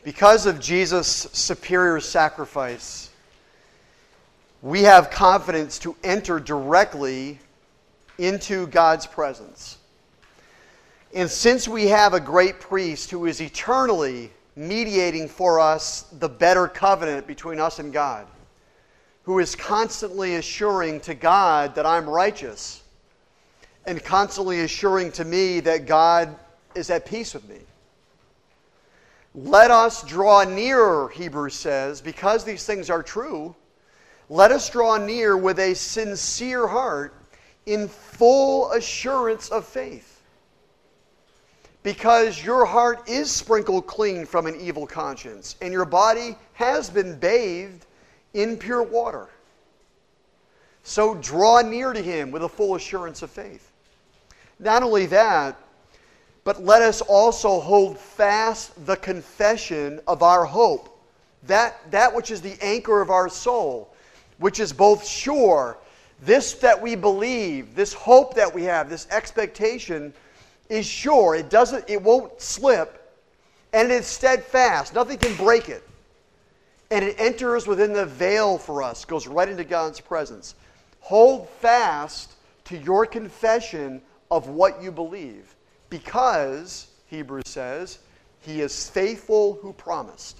Because of Jesus' superior sacrifice, we have confidence to enter directly into God's presence. And since we have a great priest who is eternally mediating for us the better covenant between us and God, who is constantly assuring to God that I'm righteous, and constantly assuring to me that God is at peace with me. Let us draw near, Hebrews says, because these things are true. Let us draw near with a sincere heart in full assurance of faith. Because your heart is sprinkled clean from an evil conscience, and your body has been bathed in pure water. So draw near to Him with a full assurance of faith. Not only that, but let us also hold fast the confession of our hope. That which is the anchor of our soul, which is both sure. This that we believe, this hope that we have, this expectation is sure. It won't slip, and it is steadfast. Nothing can break it. And it enters within the veil for us, goes right into God's presence. Hold fast to your confession of what you believe, because, Hebrews says, He is faithful who promised.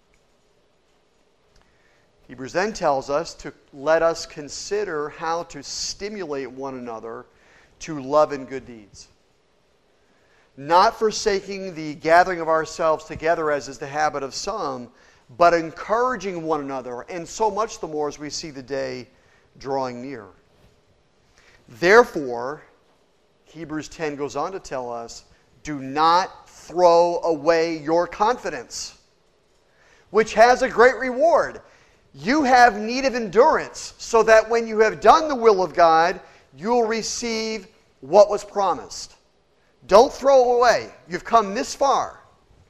Hebrews then tells us to let us consider how to stimulate one another to love and good deeds. Not forsaking the gathering of ourselves together, as is the habit of some, but encouraging one another, and so much the more as we see the day drawing near. Therefore, Hebrews 10 goes on to tell us, do not throw away your confidence, which has a great reward. You have need of endurance, so that when you have done the will of God, you will receive what was promised. Don't throw it away. You've come this far.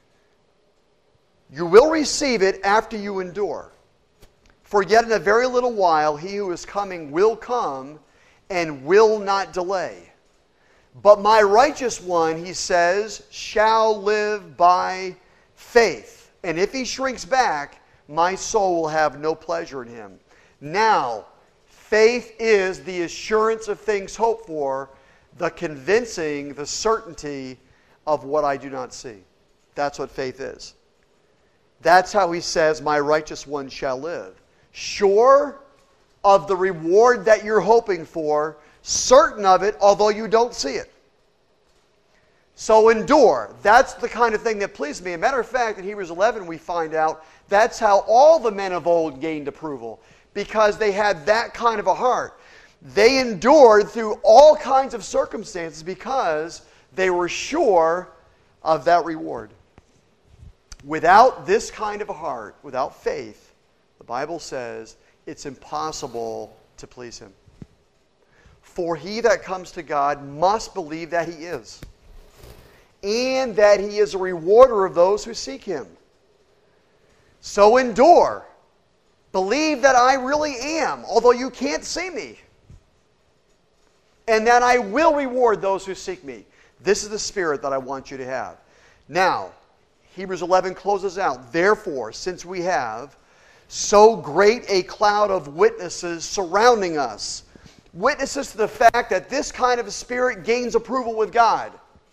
You will receive it after you endure. For yet in a very little while, He who is coming will come and will not delay. But my righteous one, He says, shall live by faith. And if he shrinks back, my soul will have no pleasure in him. Now, faith is the assurance of things hoped for, the convincing, the certainty of what I do not see. That's what faith is. That's how he says, my righteous one shall live. Sure of the reward that you're hoping for, certain of it, although you don't see it. So endure. That's the kind of thing that pleases me. As a matter of fact, in Hebrews 11 we find out that's how all the men of old gained approval, because they had that kind of a heart. They endured through all kinds of circumstances because they were sure of that reward. Without this kind of a heart, without faith, the Bible says it's impossible to please Him. For he that comes to God must believe that He is, and that He is a rewarder of those who seek Him. So endure. Believe that I really am, although you can't see me. And that I will reward those who seek me. This is the spirit that I want you to have. Now, Hebrews 11 closes out. Therefore, since we have so great a cloud of witnesses surrounding us, witnesses to the fact that this kind of a spirit gains approval with God,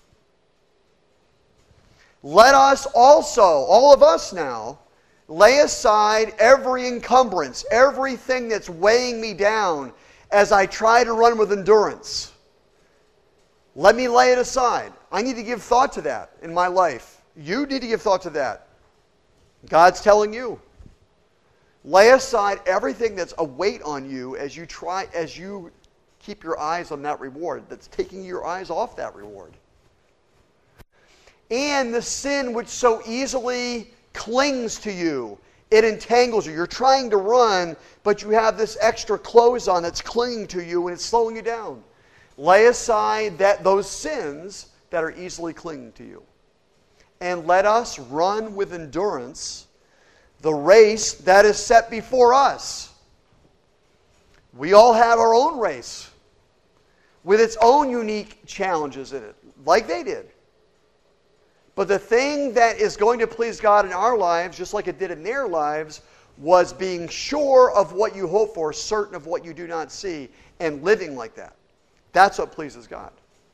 let us also, all of us now, lay aside every encumbrance, everything that's weighing me down as I try to run with endurance. Let me lay it aside. I need to give thought to that in my life. You need to give thought to that. God's telling you. Lay aside everything that's a weight on you as you keep your eyes on that reward, that's taking your eyes off that reward. And the sin which so easily clings to you. It entangles you. You're trying to run, but you have this extra clothes on that's clinging to you and it's slowing you down. Lay aside those sins that are easily clinging to you. And let us run with endurance the race that is set before us. We all have our own race with its own unique challenges in it, like they did. But the thing that is going to please God in our lives, just like it did in their lives, was being sure of what you hope for, certain of what you do not see, and living like that. That's what pleases God.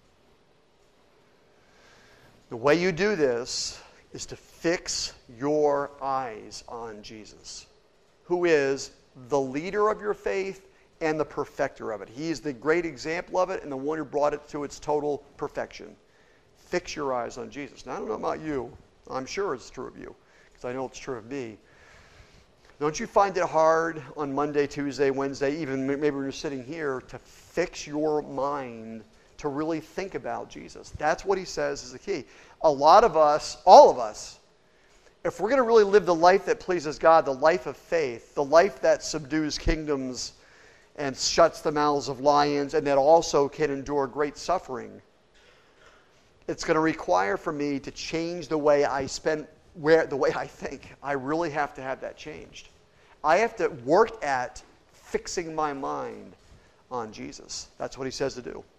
The way you do this is to fix your eyes on Jesus, who is the leader of your faith and the perfecter of it. He is the great example of it and the one who brought it to its total perfection. Fix your eyes on Jesus. Now, I don't know about you. I'm sure it's true of you, because I know it's true of me. Don't you find it hard on Monday, Tuesday, Wednesday, even maybe when you're sitting here, to fix your mind to really think about Jesus? That's what he says is the key. A lot of us, all of us, if we're going to really live the life that pleases God, the life of faith, the life that subdues kingdoms and shuts the mouths of lions, and that also can endure great suffering, it's going to require for me to change the way I the way I think. I really have to have that changed. I have to work at fixing my mind on Jesus. That's what he says to do.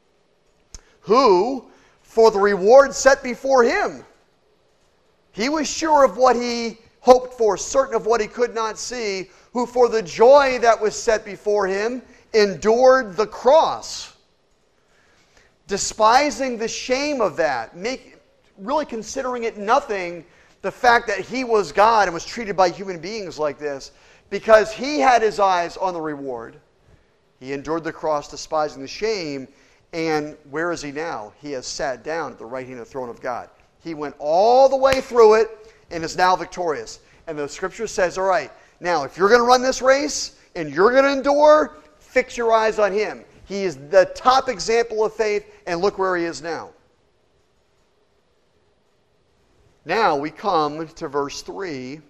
Who, for the reward set before him, he was sure of what he hoped for, certain of what he could not see, who for the joy that was set before him endured the cross, despising the shame of that, really considering it nothing, the fact that he was God and was treated by human beings like this, because he had his eyes on the reward. He endured the cross, despising the shame, and where is he now? He has sat down at the right hand of the throne of God. He went all the way through it and is now victorious. And the scripture says, all right, now if you're going to run this race and you're going to endure, fix your eyes on him. He is the top example of faith, and look where he is now. Now we come to verse 3,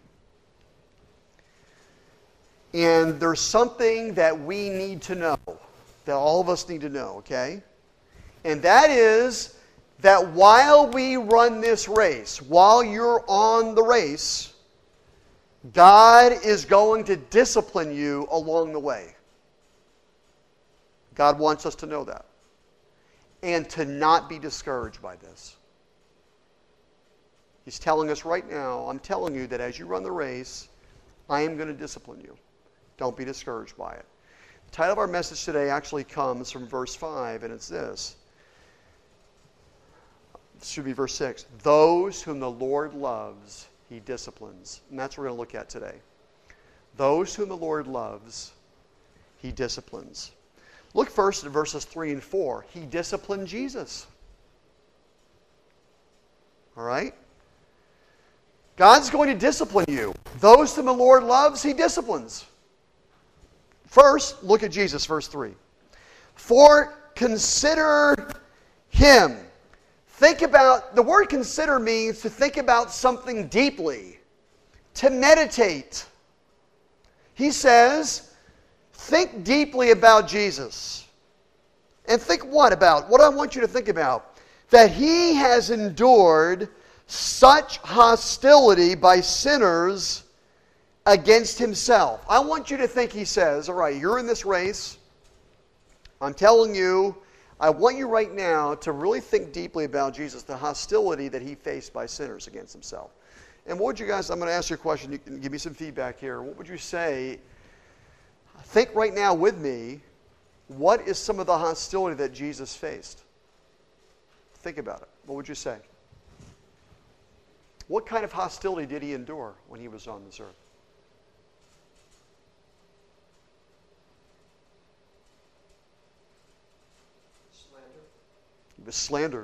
and there's something that we need to know, that all of us need to know, okay? And that is that while we run this race, while you're on the race, God is going to discipline you along the way. God wants us to know that. And to not be discouraged by this. He's telling us right now, I'm telling you that as you run the race, I am going to discipline you. Don't be discouraged by it. The title of our message today actually comes from verse 5, and it's this. It should be verse 6. Those whom the Lord loves, he disciplines. And that's what we're going to look at today. Those whom the Lord loves, he disciplines. Look first at verses 3 and 4. He disciplined Jesus. All right? God's going to discipline you. Those whom the Lord loves, he disciplines. First, look at Jesus, verse 3. For consider him. Think about, the word consider means to think about something deeply, to meditate. He says, think deeply about Jesus. And think what about? What I want you to think about. That he has endured such hostility by sinners against himself. I want you to think he says, all right, you're in this race. I'm telling you, I want you right now to really think deeply about Jesus, the hostility that he faced by sinners against himself. And what would you guys, I'm going to ask you a question, you can give me some feedback here. What would you say? Think right now with me, what is some of the hostility that Jesus faced? Think about it. What would you say? What kind of hostility did he endure when he was on this earth? Slander. He was slandered.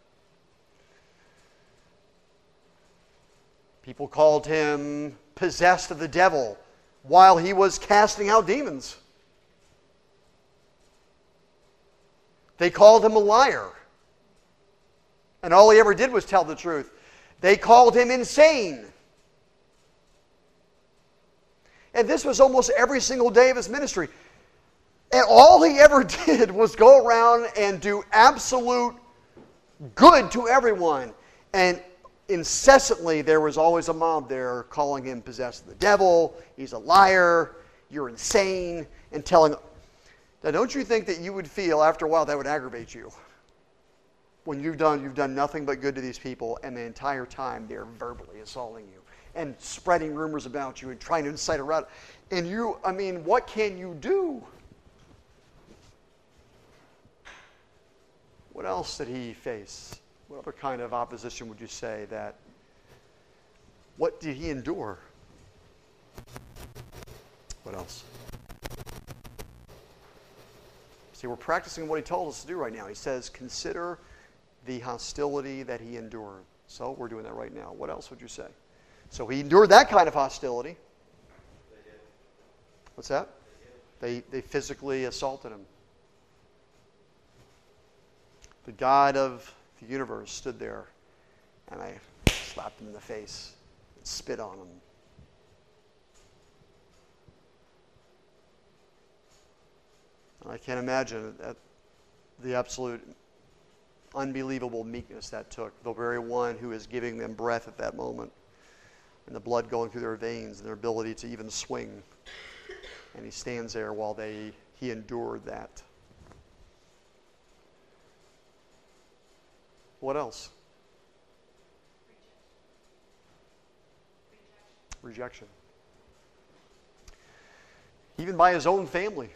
People called him possessed of the devil while he was casting out demons. They called him a liar. And all he ever did was tell the truth. They called him insane. And this was almost every single day of his ministry. And all he ever did was go around and do absolute good to everyone. And incessantly there was always a mob there calling him possessed of the devil, he's a liar, you're insane, and telling. Now don't you think that you would feel after a while that would aggravate you? when you've done nothing but good to these people, and the entire time they're verbally assaulting you and spreading rumors about you and trying to incite a rout. And what can you do? What else did he face? What other kind of opposition would you say that? What did he endure? What else? See, we're practicing what he told us to do right now. He says, consider the hostility that he endured. So we're doing that right now. What else would you say? So he endured that kind of hostility. They did. What's that? They physically assaulted him. The God of the universe stood there, and I slapped him in the face and spit on him. And I can't imagine the absolute unbelievable meekness that took. The very one who is giving them breath at that moment, and the blood going through their veins, and their ability to even swing. And he stands there while he endured that. What else? Rejection. Even by his own family.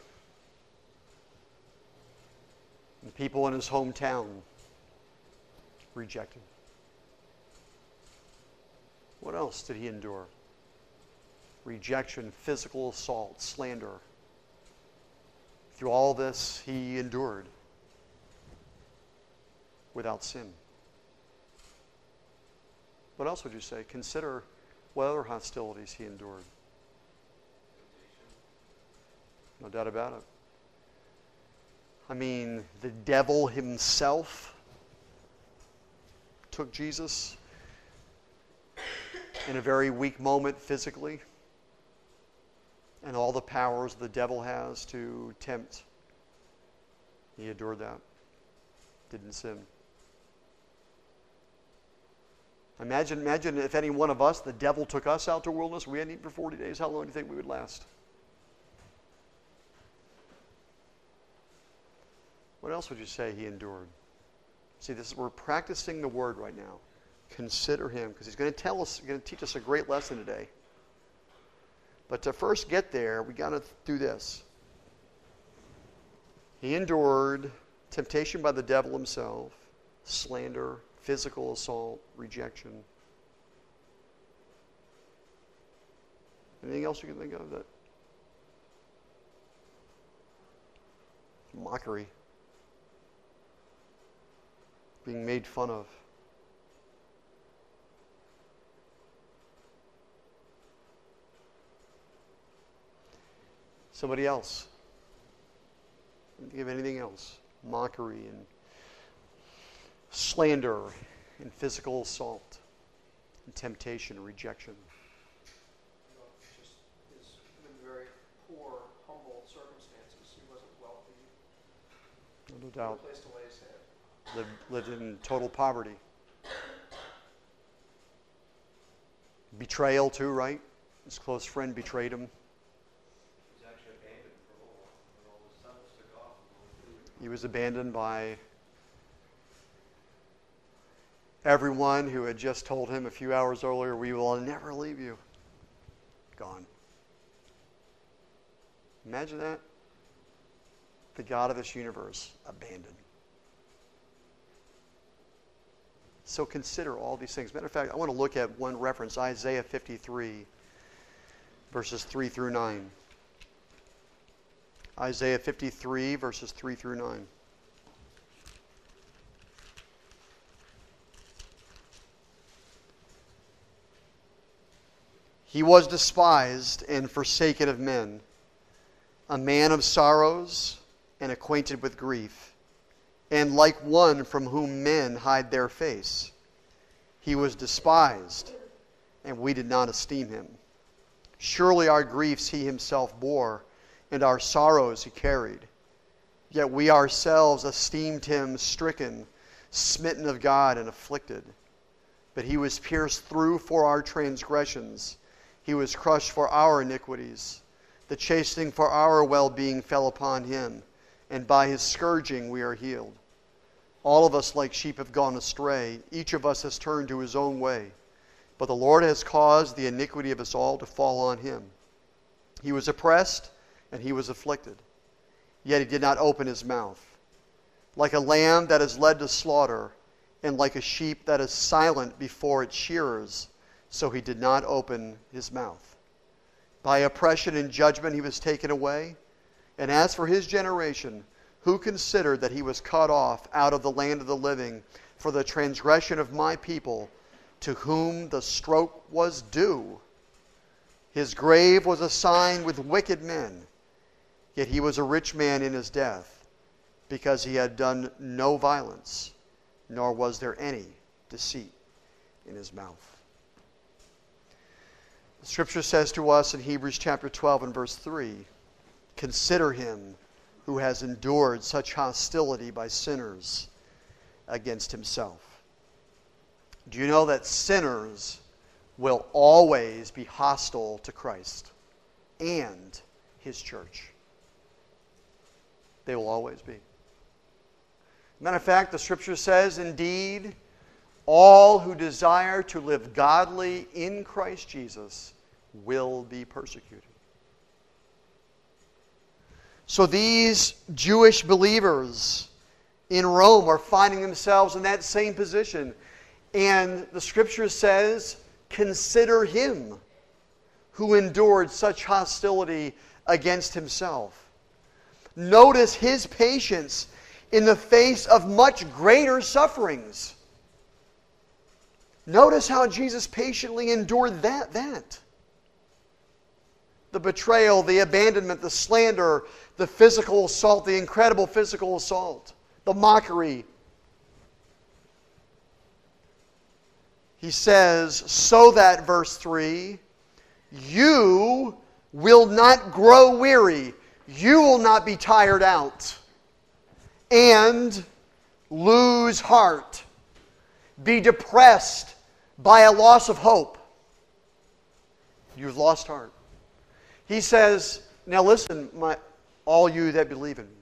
And people in his hometown rejected. What else did he endure? Rejection, physical assault, slander. Through all this, he endured without sin. What else would you say? Consider what other hostilities he endured. No doubt about it. I mean, the devil himself took Jesus in a very weak moment physically, and all the powers the devil has to tempt. He endured that. Didn't sin. Imagine if any one of us, the devil took us out to wilderness, we hadn't eaten for 40 days, how long do you think we would last? What else would you say he endured? See, we're practicing the word right now. Consider him, because he's going to teach us a great lesson today. But to first get there, we got to do this. He endured temptation by the devil himself, slander, physical assault, rejection. Anything else you can think of? That mockery, being made fun of. Somebody else. Think of anything else. Mockery and slander and physical assault and temptation and rejection. Just in very poor, humble circumstances. He wasn't wealthy. No doubt. No place to lay his head. Lived in total poverty. Betrayal too, right? His close friend betrayed him. He was actually abandoned for a little while when all the sons took off. He was abandoned by everyone who had just told him a few hours earlier, we will never leave you. Gone. Imagine that. The God of this universe abandoned. So consider all these things. Matter of fact, I want to look at one reference, Isaiah 53, verses 3 through 9. Isaiah 53, verses 3 through 9. He was despised and forsaken of men, a man of sorrows and acquainted with grief, and like one from whom men hide their face. He was despised, and we did not esteem him. Surely our griefs he himself bore, and our sorrows he carried. Yet we ourselves esteemed him stricken, smitten of God, and afflicted. But he was pierced through for our transgressions. He was crushed for our iniquities. The chastening for our well-being fell upon him, and by his scourging we are healed. All of us like sheep have gone astray. Each of us has turned to his own way. But the Lord has caused the iniquity of us all to fall on him. He was oppressed and he was afflicted, yet he did not open his mouth. Like a lamb that is led to slaughter, and like a sheep that is silent before its shearers, so he did not open his mouth. By oppression and judgment he was taken away. And as for his generation, who considered that he was cut off out of the land of the living for the transgression of my people, to whom the stroke was due? His grave was assigned with wicked men, yet he was a rich man in his death, because he had done no violence, nor was there any deceit in his mouth. The Scripture says to us in Hebrews chapter 12 and verse 3, consider him who has endured such hostility by sinners against himself. Do you know that sinners will always be hostile to Christ and his church? They will always be. Matter of fact, the Scripture says, indeed, all who desire to live godly in Christ Jesus will be persecuted. So these Jewish believers in Rome are finding themselves in that same position. And the Scripture says, consider him who endured such hostility against himself. Notice his patience in the face of much greater sufferings. Notice how Jesus patiently endured that. The betrayal, the abandonment, the slander, the physical assault, the incredible physical assault, the mockery. He says, so that, verse 3, you will not grow weary. You will not be tired out and lose heart. Be depressed by a loss of hope. You've lost heart. He says, now listen, all you that believe in me.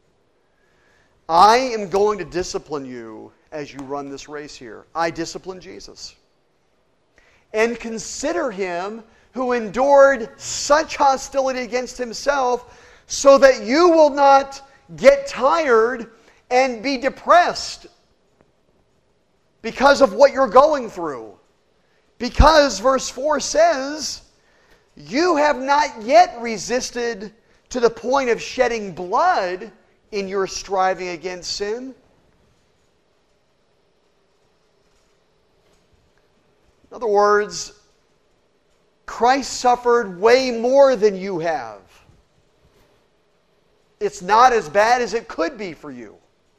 I am going to discipline you as you run this race here. I discipline Jesus. And consider him who endured such hostility against himself, so that you will not get tired and be depressed because of what you're going through. Because, verse 4 says, you have not yet resisted to the point of shedding blood in your striving against sin. In other words, Christ suffered way more than you have. It's not as bad as it could be for you.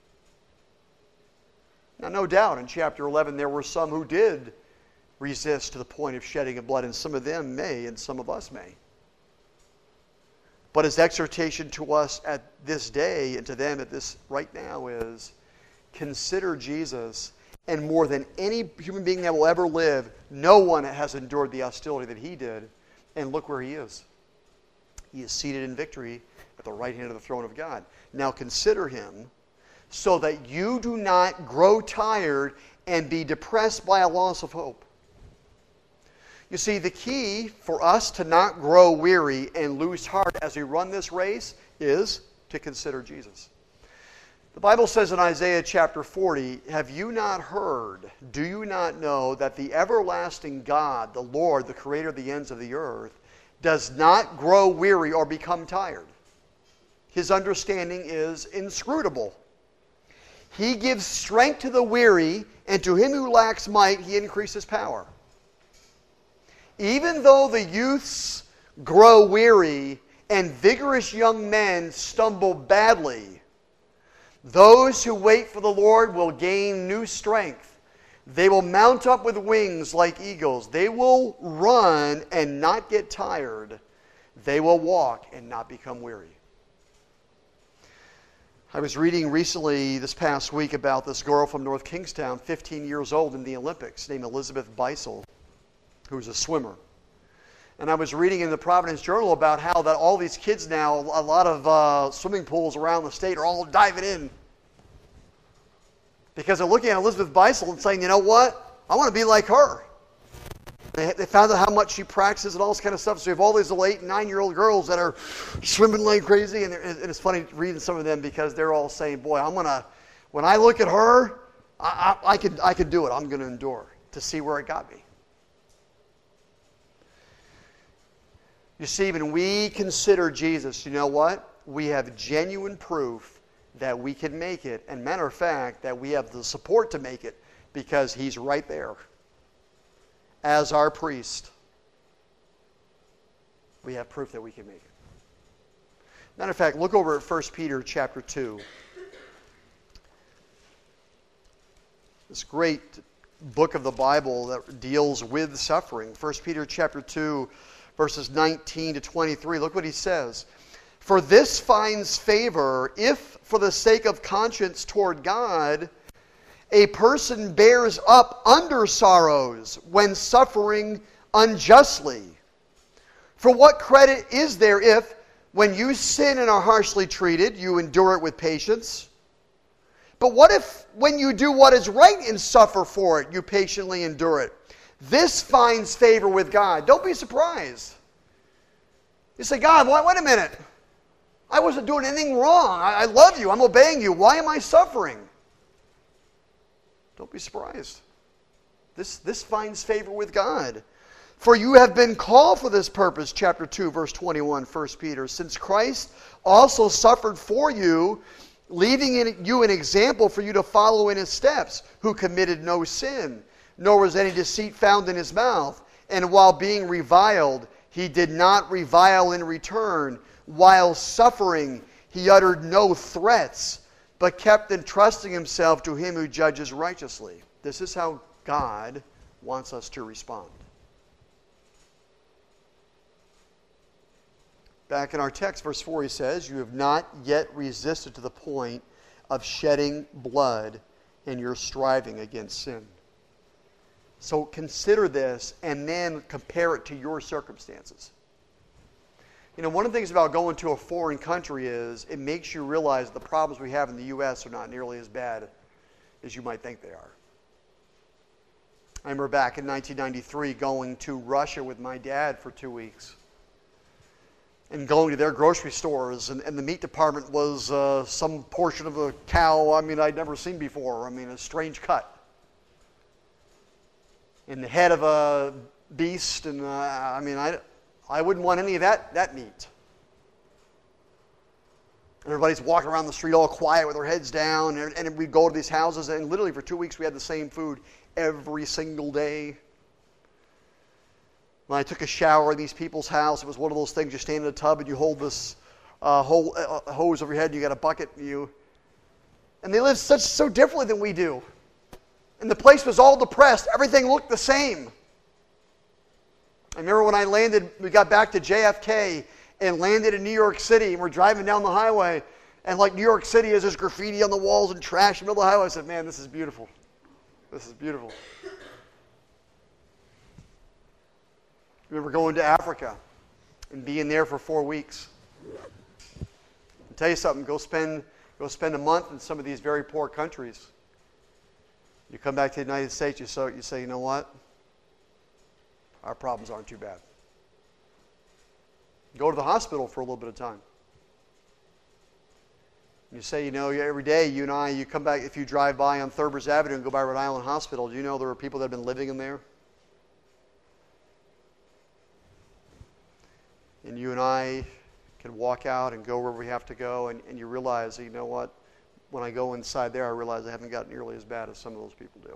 Now, no doubt, in chapter 11, there were some who did resist to the point of shedding of blood, and some of them may, and some of us may. But his exhortation to us at this day, and to them at this right now, is consider Jesus, and more than any human being that will ever live, no one has endured the hostility that he did, and look where he is. He is seated in victory at the right hand of the throne of God. Now consider him, so that you do not grow tired and be depressed by a loss of hope. You see, the key for us to not grow weary and lose heart as we run this race is to consider Jesus. The Bible says in Isaiah chapter 40, have you not heard, do you not know that the everlasting God, the Lord, the creator of the ends of the earth, does not grow weary or become tired? His understanding is inscrutable. He gives strength to the weary, and to him who lacks might, he increases power. Even though the youths grow weary and vigorous young men stumble badly, those who wait for the Lord will gain new strength. They will mount up with wings like eagles. They will run and not get tired. They will walk and not become weary. I was reading recently this past week about this girl from North Kingstown, 15 years old in the Olympics, named Elizabeth Beisel, who was a swimmer. And I was reading in the Providence Journal about how that all these kids now, a lot of swimming pools around the state are all diving in. Because they're looking at Elizabeth Beisel and saying, you know what? I want to be like her. They found out how much she practices and all this kind of stuff. So you have all these little 8 and 9-year-old girls that are swimming like crazy. And it's funny reading some of them because they're all saying, boy, when I look at her, I could do it. I'm going to endure to see where it got me. You see, when we consider Jesus, you know what? We have genuine proof that we can make it. And matter of fact, that we have the support to make it because He's right there. As our priest, we have proof that we can make it. Matter of fact, look over at 1 Peter chapter 2. This great book of the Bible that deals with suffering. 1 Peter chapter 2, verses 19 to 23. Look what he says. For this finds favor if, for the sake of conscience toward God, a person bears up under sorrows when suffering unjustly. For what credit is there if, when you sin and are harshly treated, you endure it with patience? But what if, when you do what is right and suffer for it, you patiently endure it? This finds favor with God. Don't be surprised. You say, God, wait a minute. I wasn't doing anything wrong. I love you. I'm obeying you. Why am I suffering? Don't be surprised. This finds favor with God. For you have been called for this purpose, chapter 2, verse 21, 1 Peter, since Christ also suffered for you, leaving you an example for you to follow in His steps, who committed no sin, nor was any deceit found in His mouth. And while being reviled, He did not revile in return. While suffering, He uttered no threats, but kept entrusting Himself to Him who judges righteously. This is how God wants us to respond. Back in our text, verse 4, he says, you have not yet resisted to the point of shedding blood in your striving against sin. So consider this and then compare it to your circumstances. You know, one of the things about going to a foreign country is it makes you realize the problems we have in the U.S. are not nearly as bad as you might think they are. I remember back in 1993 going to Russia with my dad for 2 weeks and going to their grocery stores, and the meat department was some portion of a cow, I'd never seen before. A strange cut. And the head of a beast, and I wouldn't want any of that meat. Everybody's walking around the street all quiet with their heads down, and we'd go to these houses, and literally for 2 weeks we had the same food every single day. When I took a shower in these people's house, it was one of those things, you stand in a tub and you hold this hose over your head and you got a bucket. And they live so differently than we do. And the place was all depressed. Everything looked the same. I remember when I landed, we got back to JFK and landed in New York City, and we're driving down the highway, and like New York City has this graffiti on the walls and trash in the middle of the highway. I said, man, this is beautiful. This is beautiful. I remember going to Africa and being there for 4 weeks. I'll tell you something, go spend a month in some of these very poor countries. You come back to the United States, you say, you know what? Our problems aren't too bad. Go to the hospital for a little bit of time. You say, every day you come back, if you drive by on Thurbers Avenue and go by Rhode Island Hospital, do you know there are people that have been living in there? And you and I can walk out and go where we have to go, and you realize, you know what? When I go inside there, I realize I haven't gotten nearly as bad as some of those people do.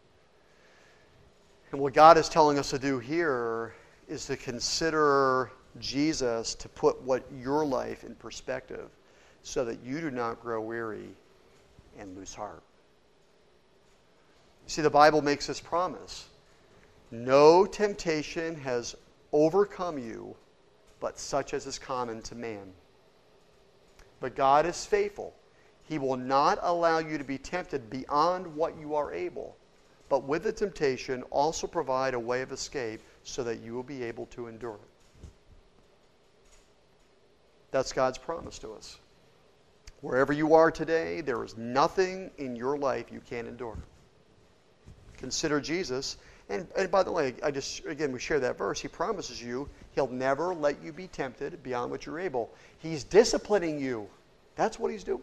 And what God is telling us to do here is to consider Jesus, to put your life in perspective so that you do not grow weary and lose heart. You see, the Bible makes this promise. No temptation has overcome you, but such as is common to man. But God is faithful. He will not allow you to be tempted beyond what you are able, but with the temptation also provide a way of escape so that you will be able to endure it. That's God's promise to us. Wherever you are today, there is nothing in your life you can't endure. Consider Jesus. And by the way, we share that verse. He promises you He'll never let you be tempted beyond what you're able. He's disciplining you. That's what He's doing.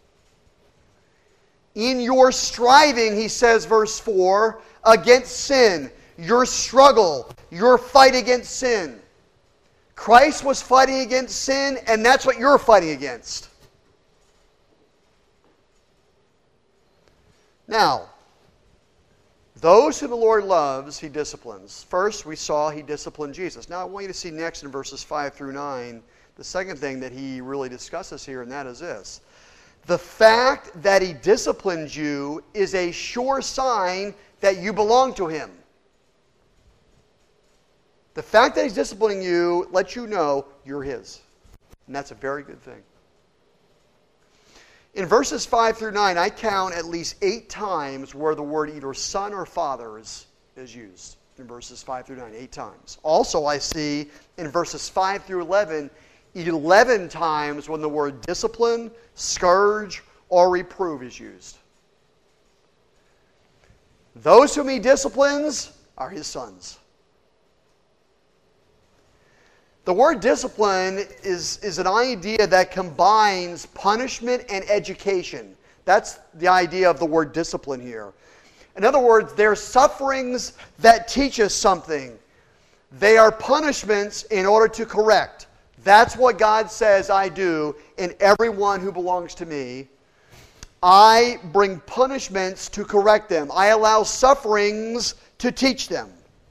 In your striving, He says, verse 4, against sin, your struggle, your fight against sin. Christ was fighting against sin, and that's what you're fighting against. Now, those who the Lord loves, He disciplines. First, we saw He disciplined Jesus. Now, I want you to see next in verses 5 through 9, the second thing that He really discusses here, and that is this. The fact that He disciplines you is a sure sign that you belong to Him. The fact that He's disciplining you lets you know you're His. And that's a very good thing. In verses 5 through 9, I count at least 8 times where the word either son or father is used. In verses 5 through 9, 8 times. Also, I see in verses 5 through 11 times when the word discipline, scourge, or reprove is used. Those whom He disciplines are His sons. The word discipline is an idea that combines punishment and education. That's the idea of the word discipline here. In other words, they're sufferings that teach us something. They are punishments in order to correct. That's what God says I do in everyone who belongs to me. I bring punishments to correct them. I allow sufferings to teach them.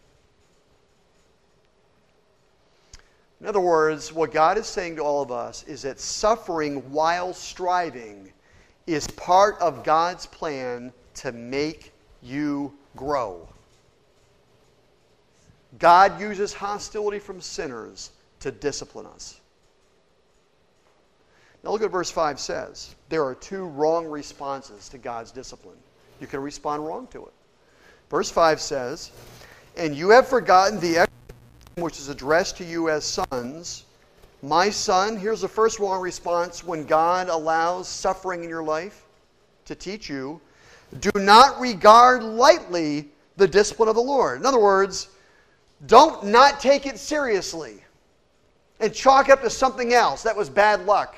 In other words, what God is saying to all of us is that suffering while striving is part of God's plan to make you grow. God uses hostility from sinners to discipline us. Now look at what verse 5 says. There are 2 wrong responses to God's discipline. You can respond wrong to it. Verse 5 says, "And you have forgotten the which is addressed to you as sons. My son," here's the first wrong response when God allows suffering in your life to teach you, "do not regard lightly the discipline of the Lord." In other words, don't not take it seriously and chalk it up to something else. That was bad luck.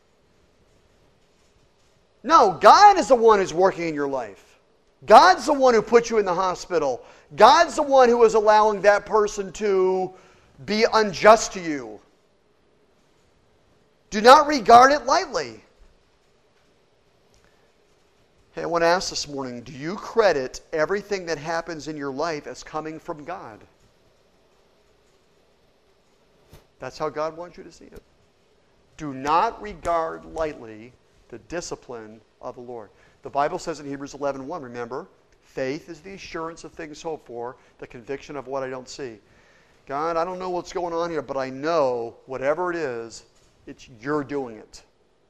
No, God is the one who's working in your life. God's the one who put you in the hospital. God's the one who is allowing that person to be unjust to you. Do not regard it lightly. Hey, I want to ask this morning, do you credit everything that happens in your life as coming from God? That's how God wants you to see it. Do not regard lightly the discipline of the Lord. The Bible says in Hebrews 11:1, remember, faith is the assurance of things hoped for, the conviction of what I don't see. God, I don't know what's going on here, but I know whatever it is, you're doing it.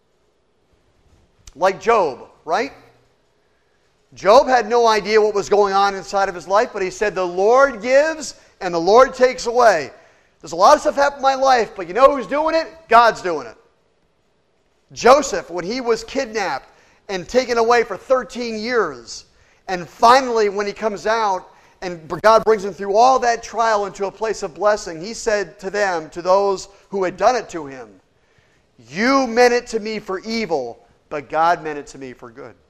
Like Job, right? Job had no idea what was going on inside of his life, but he said, the Lord gives and the Lord takes away. There's a lot of stuff happening in my life, but you know who's doing it? God's doing it. Joseph, when he was kidnapped and taken away for 13 years, and finally when he comes out and God brings him through all that trial into a place of blessing, he said to them, to those who had done it to him, you meant it to me for evil, but God meant it to me for good.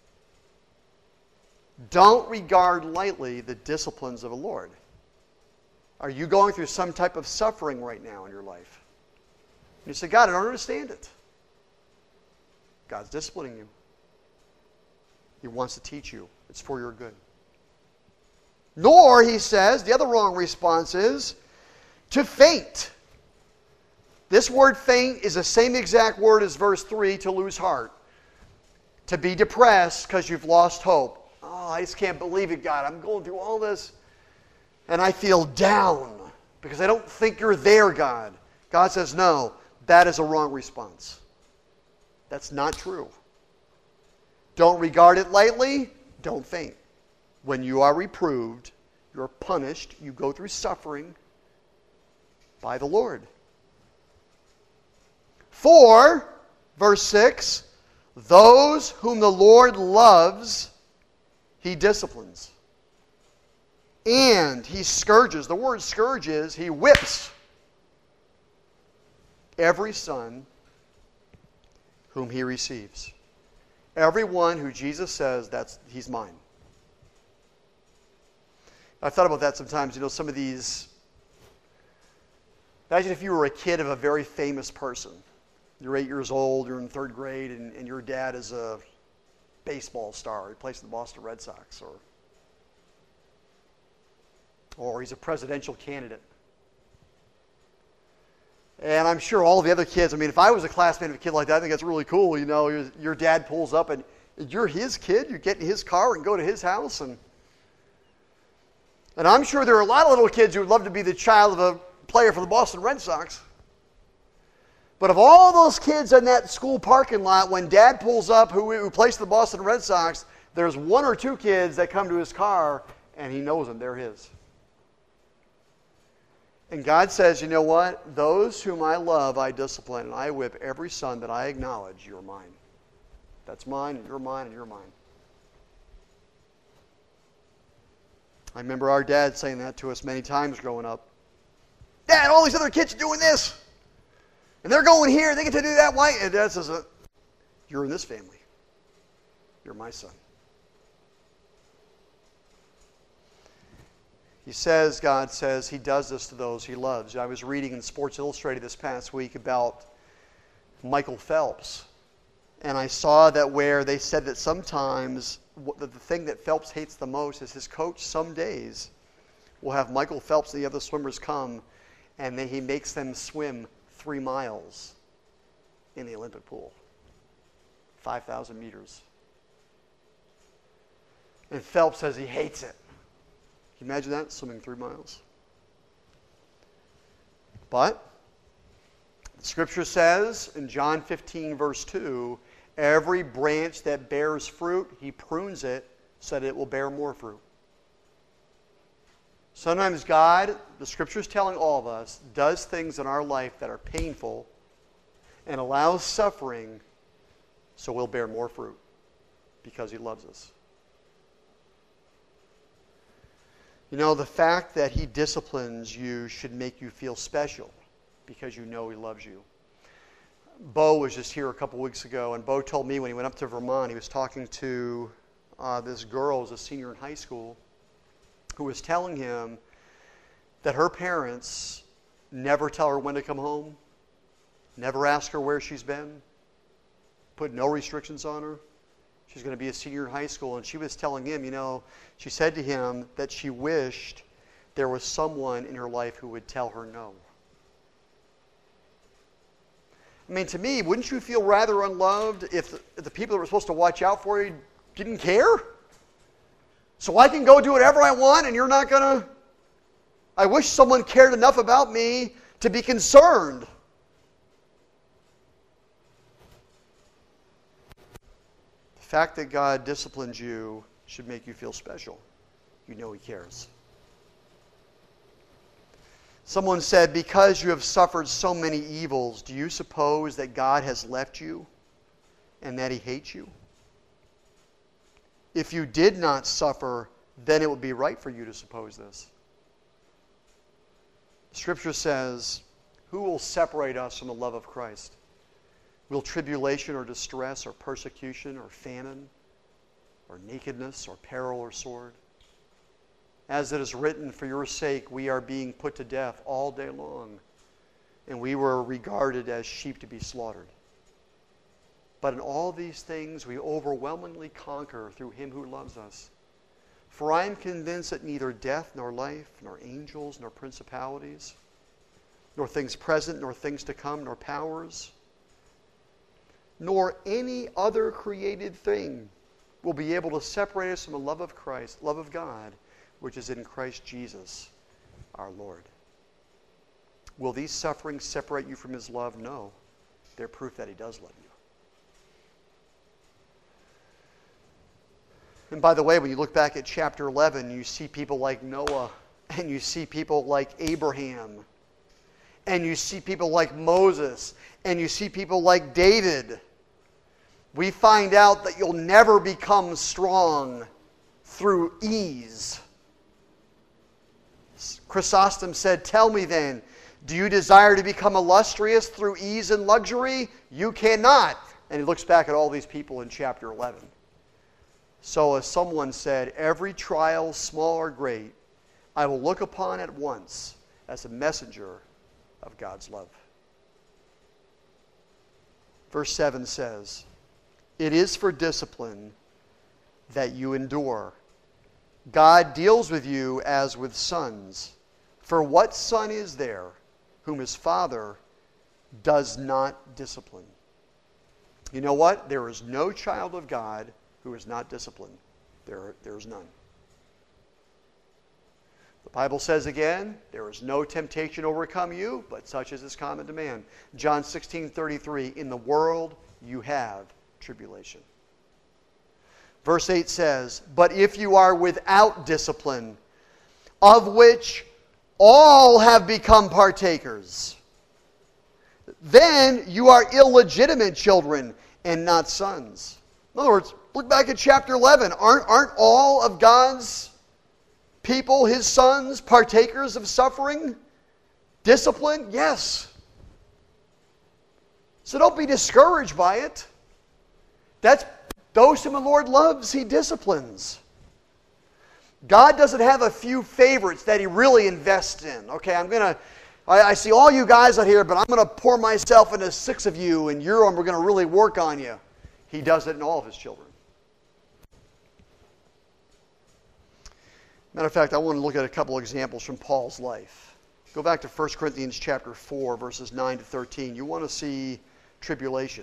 Don't regard lightly the disciplines of the Lord. Are you going through some type of suffering right now in your life? You say, God, I don't understand it. God's disciplining you. He wants to teach you. It's for your good. Nor, he says, the other wrong response is to faint. This word faint is the same exact word as verse 3, to lose heart. To be depressed because you've lost hope. Oh, I just can't believe it, God. I'm going through all this and I feel down because I don't think you're there, God. God says, no, that is a wrong response. That's not true. Don't regard it lightly. Don't faint. When you are reproved, you're punished, you go through suffering by the Lord. For, verse 6, Those whom the Lord loves, He disciplines. And He scourges. The word scourge is He whips every son whom He receives. Everyone who Jesus says, he's mine. I've thought about that sometimes. Some of these... Imagine if you were a kid of a very famous person. You're 8 years old, you're in third grade, and your dad is a baseball star. He plays for the Boston Red Sox. Or he's a presidential candidate. And I'm sure all of the other kids, if I was a classmate of a kid like that, I think that's really cool. Your dad pulls up and you're his kid. You get in his car and go to his house. And I'm sure there are a lot of little kids who would love to be the child of a player for the Boston Red Sox. But of all those kids in that school parking lot, when Dad pulls up who plays for the Boston Red Sox, there's 1 or 2 kids that come to his car and he knows them. They're his. And God says, you know what? Those whom I love, I discipline, and I whip every son that I acknowledge, you're mine. That's mine, and you're mine, and you're mine. I remember our dad saying that to us many times growing up. Dad, all these other kids are doing this. And they're going here, they get to do that. Why? And Dad says, you're in this family. You're my son. God says, He does this to those He loves. I was reading in Sports Illustrated this past week about Michael Phelps. And I saw that where they said that sometimes the thing that Phelps hates the most is his coach some days will have Michael Phelps and the other swimmers come and then he makes them swim 3 miles in the Olympic pool. 5,000 meters. And Phelps says he hates it. Can you imagine that? Swimming 3 miles. But the Scripture says in John 15, verse 2, every branch that bears fruit, He prunes it so that it will bear more fruit. Sometimes God, the Scripture is telling all of us, does things in our life that are painful and allows suffering so we'll bear more fruit because He loves us. The fact that He disciplines you should make you feel special because you know He loves you. Bo was just here a couple weeks ago, and Bo told me when he went up to Vermont, he was talking to this girl who was a senior in high school who was telling him that her parents never tell her when to come home, never ask her where she's been, put no restrictions on her. She's going to be a senior in high school, and she was telling him, she said to him that she wished there was someone in her life who would tell her no. To me, wouldn't you feel rather unloved if the people that were supposed to watch out for you didn't care? So I can go do whatever I want, and you're not going to... I wish someone cared enough about me to be concerned. The fact that God disciplines you should make you feel special. You know He cares. Someone said, because you have suffered so many evils, do you suppose that God has left you and that He hates you? If you did not suffer, then it would be right for you to suppose this. Scripture says, who will separate us from the love of Christ? Will tribulation or distress or persecution or famine or nakedness or peril or sword? As it is written, for your sake we are being put to death all day long, and we were regarded as sheep to be slaughtered. But in all these things we overwhelmingly conquer through Him who loves us. For I am convinced that neither death nor life, nor angels, nor principalities, nor things present, nor things to come, nor powers, nor any other created thing will be able to separate us from the love of Christ, love of God, which is in Christ Jesus, our Lord. Will these sufferings separate you from His love? No. They're proof that He does love you. And by the way, when you look back at chapter 11, you see people like Noah, and you see people like Abraham, and you see people like Moses, and you see people like David. we find out that you'll never become strong through ease. Chrysostom said, "Tell me then, do you desire to become illustrious through ease and luxury? You cannot." And he looks back at all these people in chapter 11. So as someone said, every trial, small or great, I will look upon at once as a messenger of God's love. Verse 7 says, "It is for discipline that you endure. God deals with you as with sons. For what son is there whom his father does not discipline?" You know what? There is no child of God who is not disciplined. There is none. The Bible says again, "There is no temptation overcome you, but such as is common to man." John 16:33, "In the world you have tribulation." Verse 8 says, "But if you are without discipline, of which all have become partakers, then you are illegitimate children and not sons." In other words, look back at chapter 11. Aren't all of God's people, his sons, partakers of suffering? Discipline? Yes. So don't be discouraged by it. That's those whom the Lord loves, he disciplines. God doesn't have a few favorites that he really invests in. Okay, I see all you guys out here, but I'm going to pour myself into 6 of you, and we're going to really work on you. He does it in all of his children. Matter of fact, I want to look at a couple examples from Paul's life. Go back to 1 Corinthians chapter 4, verses 9 to 13. You want to see tribulation.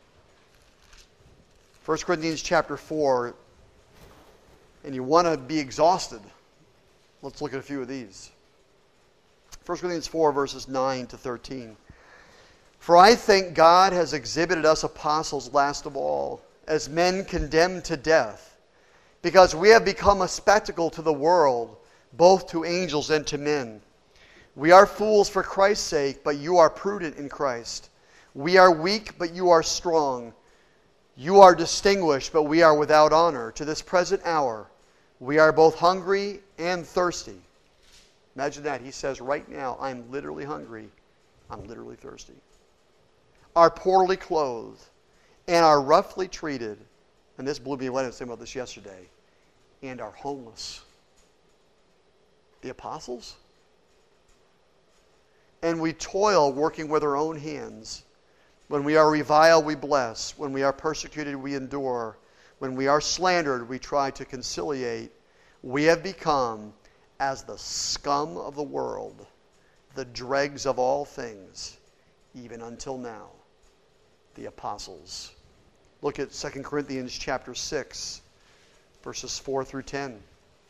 1 Corinthians chapter 4, and you want to be exhausted. Let's look at a few of these. 1 Corinthians 4, verses 9 to 13. "For I think God has exhibited us apostles last of all, as men condemned to death, because we have become a spectacle to the world, both to angels and to men. We are fools for Christ's sake, but you are prudent in Christ. We are weak, but you are strong. You are distinguished, but we are without honor. To this present hour, we are both hungry and thirsty." Imagine that. He says, right now, I'm literally hungry. I'm literally thirsty. "Are poorly clothed and are roughly treated." And this blew me away. I was thinking about this yesterday. "And are homeless." The apostles? "And we toil, working with our own hands. When we are reviled, we bless. When we are persecuted, we endure. When we are slandered, we try to conciliate. We have become as the scum of the world, the dregs of all things, even until now." The apostles. Look at 2 Corinthians chapter 6, verses 4 through 10.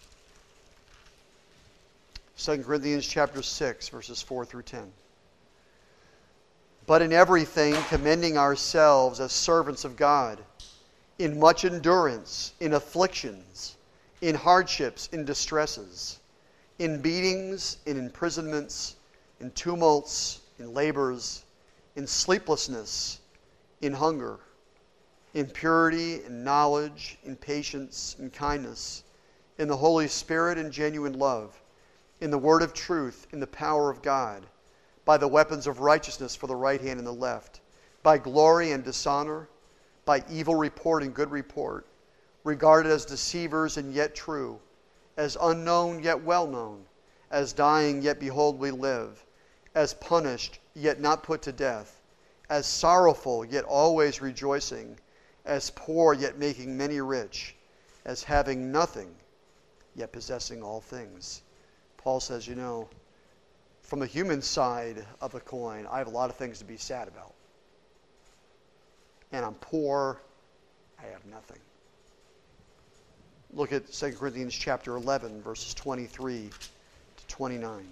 2 Corinthians chapter 6, verses 4 through 10. "But in everything commending ourselves as servants of God, in much endurance, in afflictions, in hardships, in distresses, in beatings, in imprisonments, in tumults, in labors, in sleeplessness, in hunger, in purity, in knowledge, in patience, in kindness, in the Holy Spirit, in genuine love, in the word of truth, in the power of God, by the weapons of righteousness for the right hand and the left, by glory and dishonor, by evil report and good report, regarded as deceivers and yet true, as unknown yet well known, as dying yet behold we live, as punished yet not put to death, as sorrowful yet always rejoicing, as poor yet making many rich, as having nothing yet possessing all things." Paul says, from the human side of the coin, I have a lot of things to be sad about. And I'm poor, I have nothing. Look at 2 Corinthians chapter 11, verses 23 to 29.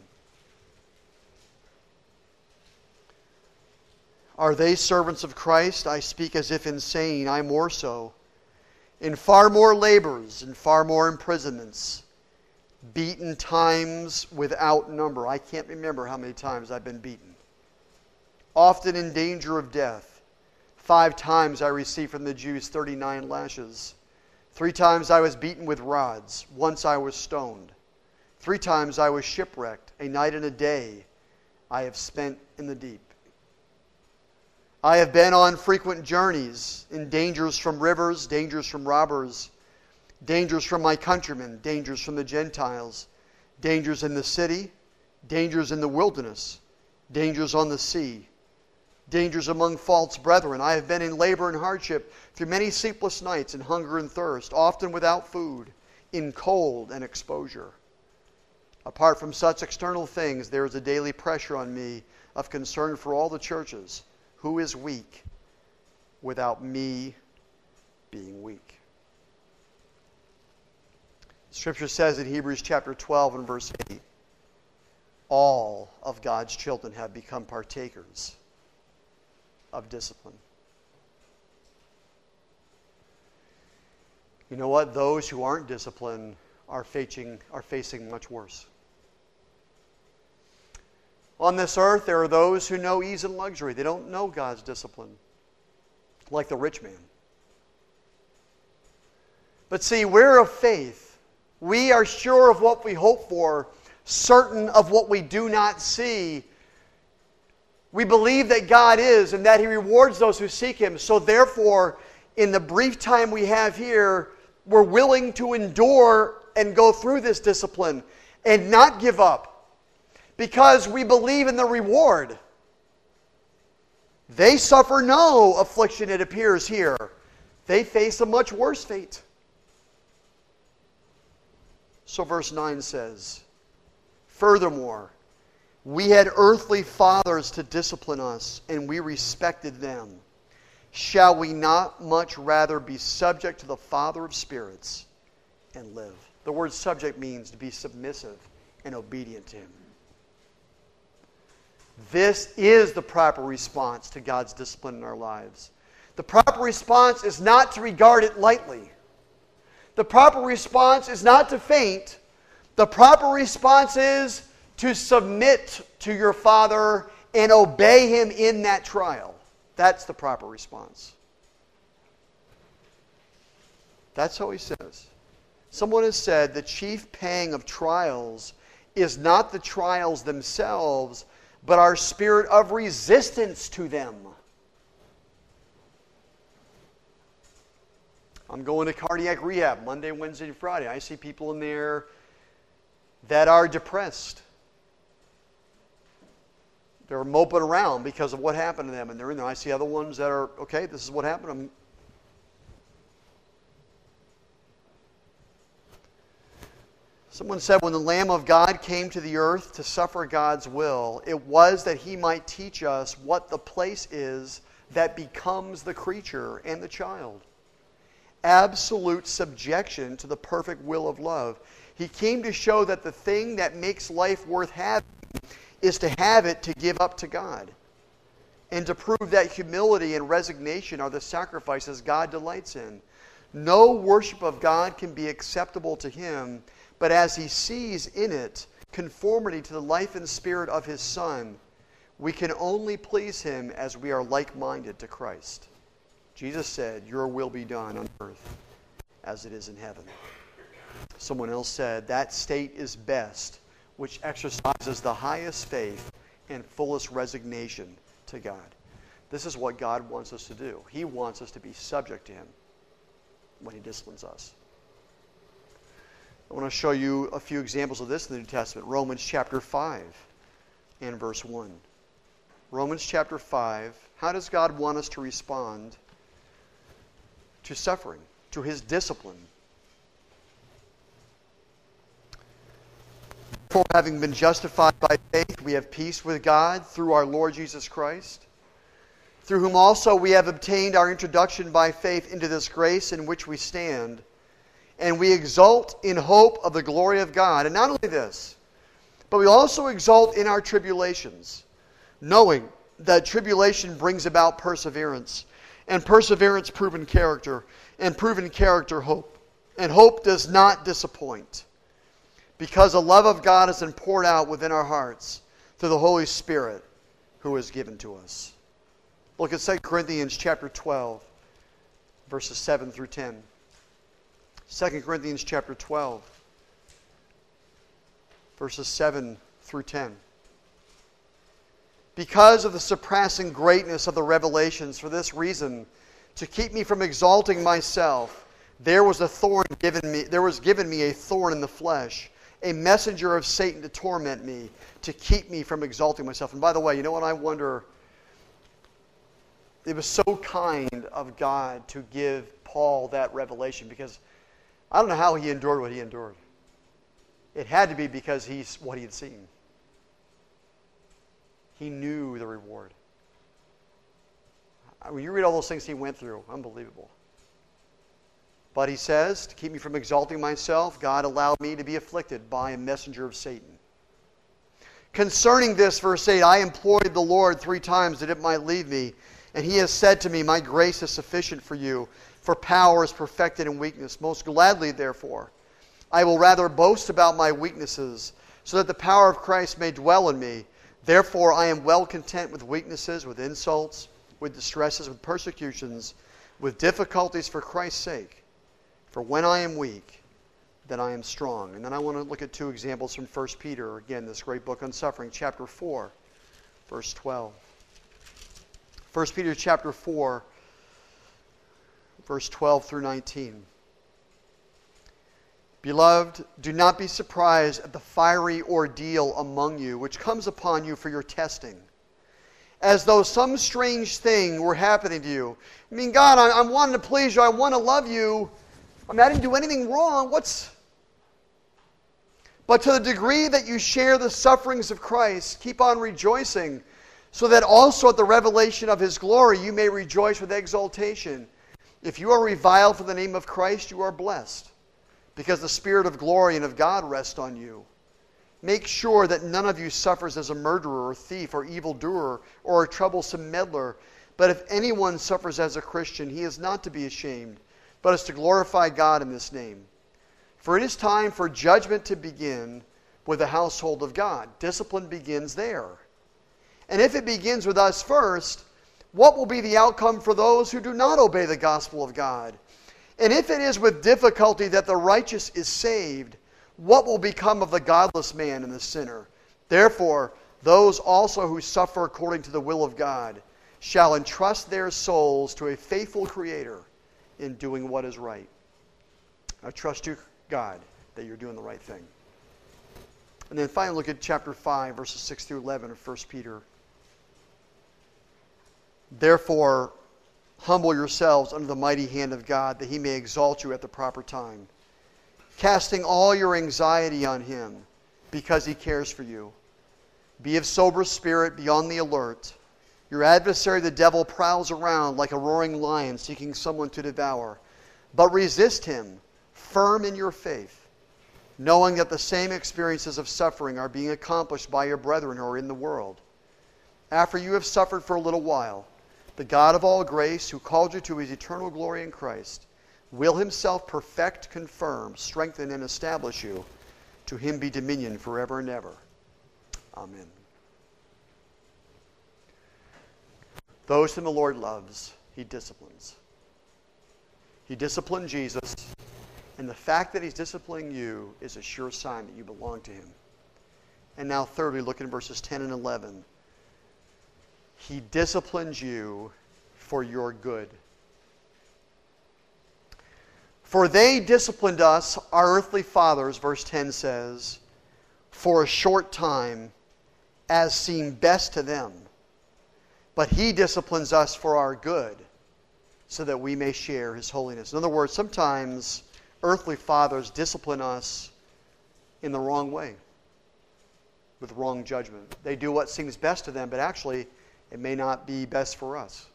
"Are they servants of Christ? I speak as if insane, I more so. In far more labors, in far more imprisonments, beaten times without number." I can't remember how many times I've been beaten. "Often in danger of death. 5 times I received from the Jews 39 lashes. 3 times I was beaten with rods. Once I was stoned. 3 times I was shipwrecked. A night and a day I have spent in the deep. I have been on frequent journeys, in dangers from rivers, dangers from robbers, dangers from my countrymen, dangers from the Gentiles, dangers in the city, dangers in the wilderness, dangers on the sea, dangers among false brethren. I have been in labor and hardship through many sleepless nights, in hunger and thirst, often without food, in cold and exposure. Apart from such external things, there is a daily pressure on me of concern for all the churches. Who is weak without me being weak? Scripture says in Hebrews chapter 12 and verse 8, all of God's children have become partakers of discipline. You know what? Those who aren't disciplined are facing much worse. On this earth, there are those who know ease and luxury. They don't know God's discipline, like the rich man. But see, we're of faith. We are sure of what we hope for, certain of what we do not see. We believe that God is and that He rewards those who seek Him. So therefore, in the brief time we have here, we're willing to endure and go through this discipline and not give up. Because we believe in the reward. They suffer no affliction, it appears here. They face a much worse fate. So verse 9 says, furthermore, we had earthly fathers to discipline us, and we respected them. Shall we not much rather be subject to the Father of spirits and live? The word subject means to be submissive and obedient to Him. This is the proper response to God's discipline in our lives. The proper response is not to regard it lightly. The proper response is not to faint. The proper response is to submit to your Father and obey Him in that trial. That's the proper response. That's how He says. Someone has said the chief pang of trials is not the trials themselves, but our spirit of resistance to them. I'm going to cardiac rehab Monday, Wednesday, and Friday. I see people in there that are depressed. They're moping around because of what happened to them, and they're in there. I see other ones that are, okay, this is what happened. Someone said when the Lamb of God came to the earth to suffer God's will, it was that He might teach us what the place is that becomes the creature and the child. Absolute subjection to the perfect will of love. He came to show that the thing that makes life worth having is to have it to give up to God, and to prove that humility and resignation are the sacrifices God delights in. No worship of God can be acceptable to Him, but as He sees in it conformity to the life and spirit of His Son, we can only please Him as we are like-minded to Christ. Jesus said, your will be done on earth as it is in heaven. Someone else said, that state is best, which exercises the highest faith and fullest resignation to God. This is what God wants us to do. He wants us to be subject to Him when He disciplines us. I want to show you a few examples of this in the New Testament. Romans chapter 5 and verse 1. Romans chapter 5. How does God want us to respond to suffering, to His discipline? For having been justified by faith, we have peace with God through our Lord Jesus Christ, through whom also we have obtained our introduction by faith into this grace in which we stand. And we exult in hope of the glory of God. And not only this, but we also exult in our tribulations, knowing that tribulation brings about perseverance, and perseverance proven character, and proven character hope. And hope does not disappoint, because the love of God has been poured out within our hearts through the Holy Spirit who is given to us. Look at 2 Corinthians chapter 12, verses 7 through 10. 2 Corinthians chapter 12, verses 7 through 10. Because of the surpassing greatness of the revelations, for this reason, to keep me from exalting myself, there was given me a thorn in the flesh, a messenger of Satan to torment me, to keep me from exalting myself. And by the way, you know what I wonder? It was so kind of God to give Paul that revelation, because I don't know how he endured what he endured. It had to be because he's what he had seen. He knew the reward. When you read all those things he went through, unbelievable. But he says, to keep me from exalting myself, God allowed me to be afflicted by a messenger of Satan. Concerning this, verse 8, I implored the Lord 3 times that it might leave me. And he has said to me, my grace is sufficient for you, for power is perfected in weakness. Most gladly, therefore, I will rather boast about my weaknesses, so that the power of Christ may dwell in me. Therefore, I am well content with weaknesses, with insults, with distresses, with persecutions, with difficulties for Christ's sake. For when I am weak, then I am strong. And then I want to look at 2 examples from 1 Peter. Again, this great book on suffering, chapter 4, verse 12. 1 Peter chapter 4, verse 12 through 19. Beloved, do not be surprised at the fiery ordeal among you, which comes upon you for your testing, as though some strange thing were happening to you. I mean, God, I'm wanting to please you. I want to love you. I mean, I didn't do anything wrong. But to the degree that you share the sufferings of Christ, keep on rejoicing, so that also at the revelation of His glory you may rejoice with exultation. If you are reviled for the name of Christ, you are blessed, because the Spirit of glory and of God rests on you. Make sure that none of you suffers as a murderer or thief or evildoer or a troublesome meddler. But if anyone suffers as a Christian, he is not to be ashamed, but is to glorify God in this name. For it is time for judgment to begin with the household of God. Discipline begins there. And if it begins with us first, what will be the outcome for those who do not obey the gospel of God? And if it is with difficulty that the righteous is saved, what will become of the godless man and the sinner? Therefore, those also who suffer according to the will of God shall entrust their souls to a faithful Creator in doing what is right. I trust you, God, that you're doing the right thing. And then finally look at chapter 5, verses 6 through 11 of 1 Peter. Therefore, humble yourselves under the mighty hand of God, that He may exalt you at the proper time, casting all your anxiety on Him, because He cares for you. Be of sober spirit, be on the alert. Your adversary, the devil, prowls around like a roaring lion, seeking someone to devour. But resist him, firm in your faith, knowing that the same experiences of suffering are being accomplished by your brethren who are in the world. After you have suffered for a little while, the God of all grace, who called you to His eternal glory in Christ, will Himself perfect, confirm, strengthen, and establish you. To Him be dominion forever and ever. Amen. Those whom the Lord loves, He disciplines. He disciplined Jesus, and the fact that He's disciplining you is a sure sign that you belong to Him. And now thirdly, look in verses 10 and 11. He disciplines you for your good. For they disciplined us, our earthly fathers, verse 10 says, for a short time, as seemed best to them. But He disciplines us for our good, so that we may share His holiness. In other words, sometimes earthly fathers discipline us in the wrong way, with wrong judgment. They do what seems best to them, but actually it may not be best for us.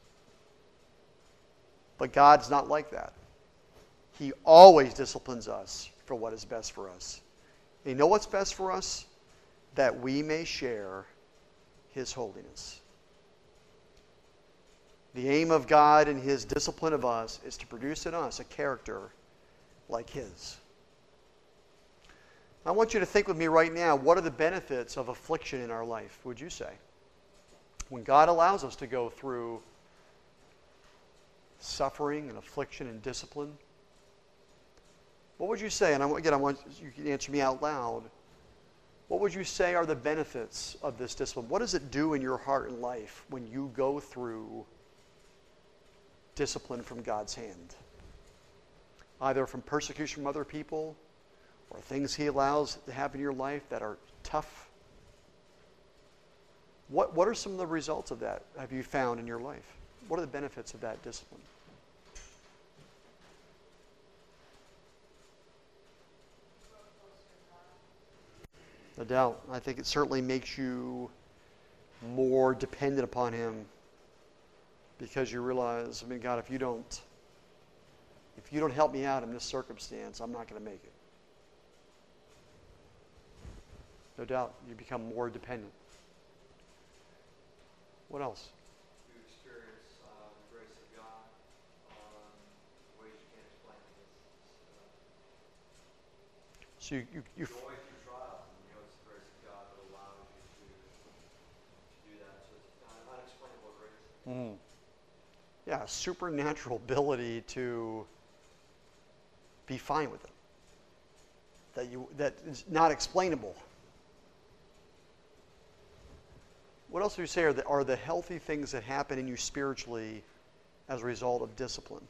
But God's not like that. He always disciplines us for what is best for us. And you know what's best for us? That we may share His holiness. The aim of God in His discipline of us is to produce in us a character like His. I want you to think with me right now, what are the benefits of affliction in our life, would you say? When God allows us to go through suffering and affliction and discipline. What would you say, and again, I want you to answer me out loud, what would you say are the benefits of this discipline? What does it do in your heart and life when you go through discipline from God's hand? Either from persecution from other people or things He allows to happen in your life that are tough. What are some of the results of that have you found in your life? What are the benefits of that discipline? No doubt. I think it certainly makes you more dependent upon Him because you realize, God, if you don't help me out in this circumstance, I'm not going to make it. No doubt, you become more dependent. What else? You experience the grace of God in ways you can't explain. So you You're going through trials, and you know it's the grace of God that allows you to do that. So it's an unexplainable grace. Yeah, supernatural ability to be fine with it. That is not explainable. What else would you say are the healthy things that happen in you spiritually as a result of discipline?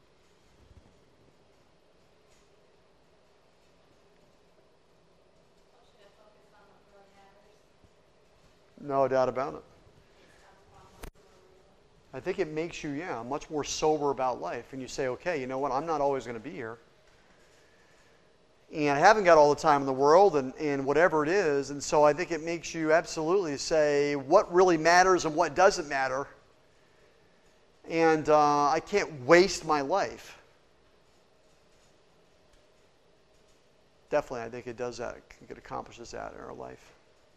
No doubt about it. I think it makes you, much more sober about life. And you say, okay, you know what? I'm not always going to be here. And I haven't got all the time in the world and whatever it is. And so I think it makes you absolutely say what really matters and what doesn't matter. And I can't waste my life. Definitely, I think it does that. It accomplishes that in our life.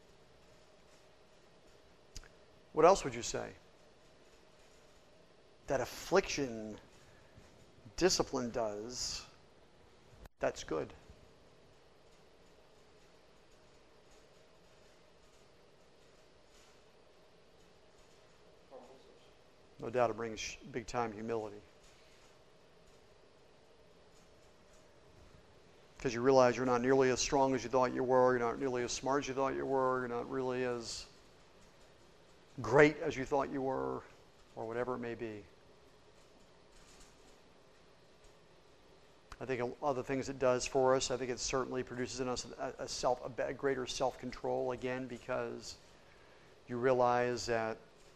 What else would you say? That affliction, discipline does, that's good. No doubt it brings big-time humility. Because you realize you're not nearly as strong as you thought you were, you're not nearly as smart as you thought you were, you're not really as great as you thought you were, or whatever it may be. I think other things it does for us, I think it certainly produces in us a greater self-control, again, because you realize that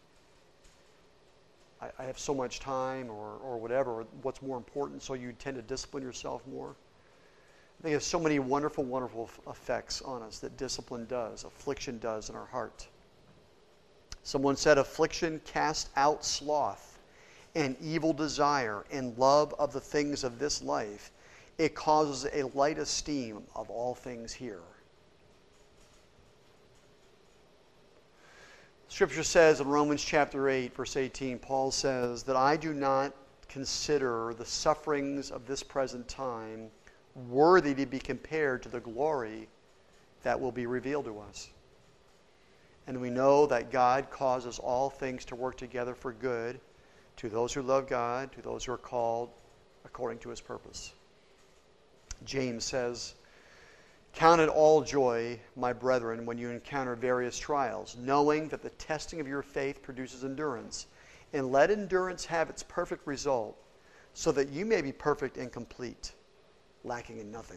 I have so much time or whatever, what's more important, so you tend to discipline yourself more. I think there's so many wonderful, wonderful effects on us that discipline does, affliction does in our heart. Someone said, affliction casts out sloth and evil desire and love of the things of this life. It causes a light esteem of all things here. Scripture says in Romans chapter 8, verse 18, Paul says that I do not consider the sufferings of this present time worthy to be compared to the glory that will be revealed to us. And we know that God causes all things to work together for good to those who love God, to those who are called according to His purpose. James says, count it all joy, my brethren, when you encounter various trials, knowing that the testing of your faith produces endurance. And let endurance have its perfect result, so that you may be perfect and complete, lacking in nothing.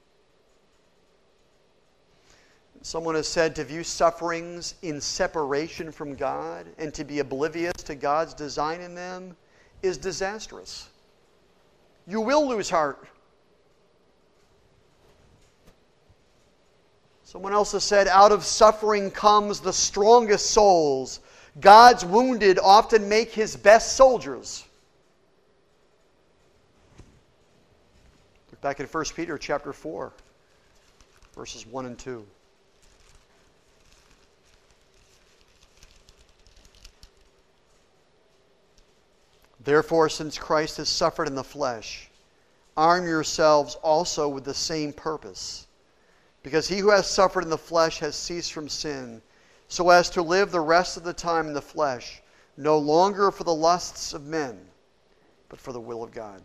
Someone has said to view sufferings in separation from God and to be oblivious to God's design in them is disastrous. You will lose heart. Someone else has said, out of suffering comes the strongest souls. God's wounded often make His best soldiers. Look back at 1 Peter chapter 4, verses 1 and 2. Therefore, since Christ has suffered in the flesh, arm yourselves also with the same purpose. Because he who has suffered in the flesh has ceased from sin, so as to live the rest of the time in the flesh, no longer for the lusts of men, but for the will of God.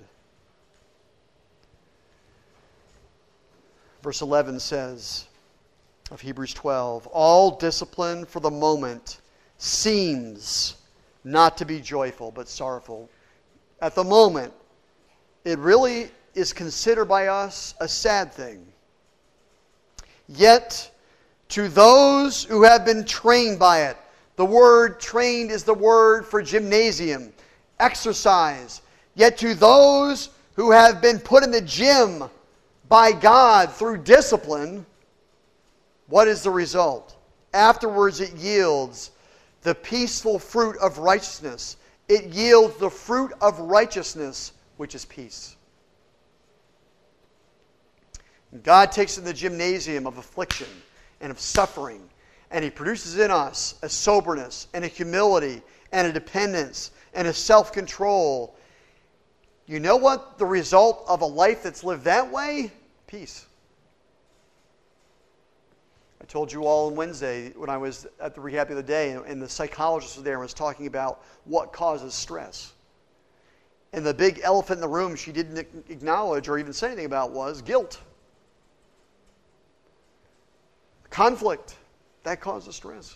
Verse 11 says of Hebrews 12, all discipline for the moment seems not to be joyful, but sorrowful. At the moment, it really is considered by us a sad thing. Yet, to those who have been trained by it, the word trained is the word for gymnasium, exercise. Yet to those who have been put in the gym by God through discipline, what is the result? Afterwards it yields the peaceful fruit of righteousness. It yields the fruit of righteousness, which is peace. God takes in the gymnasium of affliction and of suffering, and He produces in us a soberness and a humility and a dependence and a self-control. You know what the result of a life that's lived that way? Peace. I told you all on Wednesday when I was at the rehab the other day, and the psychologist was there and was talking about what causes stress. And the big elephant in the room she didn't acknowledge or even say anything about was guilt. Conflict. That causes stress.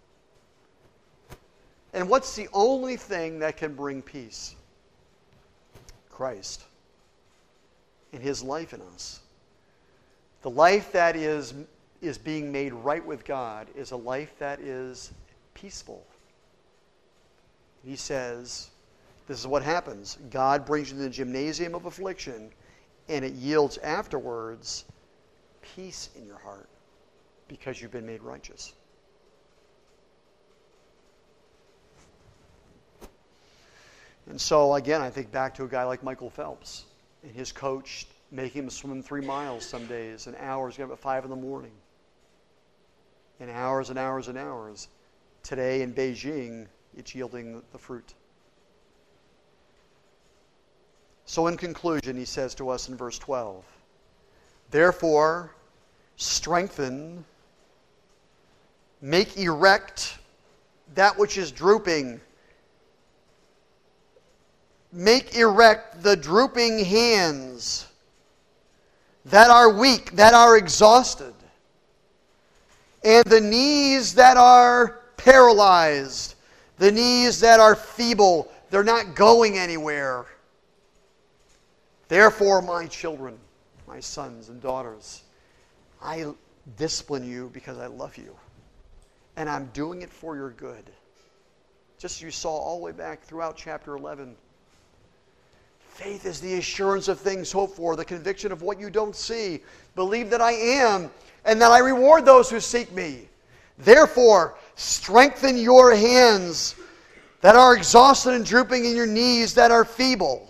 And what's the only thing that can bring peace? Christ. And His life in us. The life that is being made right with God is a life that is peaceful. He says, this is what happens. God brings you to the gymnasium of affliction, and it yields afterwards peace in your heart because you've been made righteous. And so, again, I think back to a guy like Michael Phelps and his coach making him swim 3 miles some days and hours, get up at 5 in the morning. And hours and hours and hours. Today in Beijing, it's yielding the fruit. So in conclusion, he says to us in verse 12, therefore, strengthen, make erect that which is drooping. Make erect the drooping hands that are weak, that are exhausted, and the knees that are paralyzed, the knees that are feeble, they're not going anywhere. Therefore, my children, my sons and daughters, I discipline you because I love you. And I'm doing it for your good. Just as you saw all the way back throughout chapter 11. Faith is the assurance of things hoped for, the conviction of what you don't see. Believe that I am, and that I reward those who seek me. Therefore, strengthen your hands that are exhausted and drooping, and your knees that are feeble.